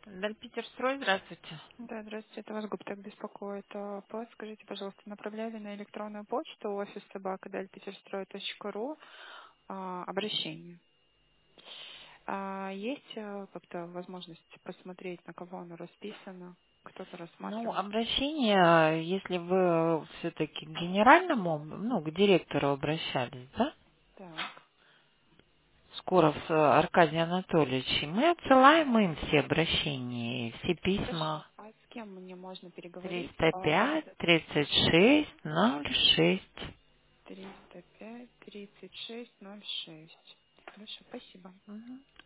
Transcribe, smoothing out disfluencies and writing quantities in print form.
Дальпитерстрой, здравствуйте. Да, здравствуйте, это вас Гуптек беспокоит. Подскажите, пожалуйста, направляли на электронную почту офис собака ру обращение. Есть как-то возможность посмотреть, на кого оно расписано, кто-то Ну, рассматривал? обращение, если вы все-таки к генеральному, ну, к директору обращались, да? Так, Скоров Аркадий Анатольевич, и мы отсылаем им все обращения, все хорошо. письма. А с кем мне можно переговорить? 305 36 06. 305 3606. Хорошо, спасибо. Мгм.